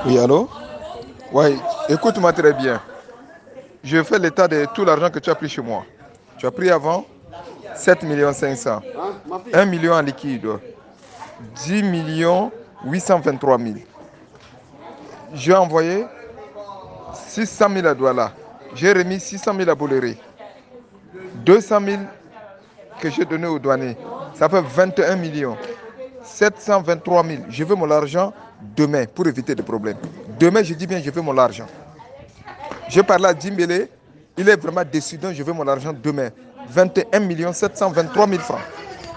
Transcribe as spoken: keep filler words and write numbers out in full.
Oui, allô? Oui, écoute-moi très bien. Je fais l'état de tout l'argent que tu as pris chez moi. Tu as pris avant sept millions cinq cents, un million en liquide, dix millions huit cent vingt-trois mille. J'ai envoyé six cent mille à Douala. J'ai remis six cent mille à Bolloré. deux cent mille que j'ai donné aux douaniers. Ça fait vingt et un millions. sept cent vingt-trois mille. Je veux mon argent demain pour éviter des problèmes. Demain, je dis bien, je veux mon argent. J'ai parlé à Djimbélé, il est vraiment déçu, donc je veux mon argent demain. vingt et un millions sept cent vingt-trois mille francs.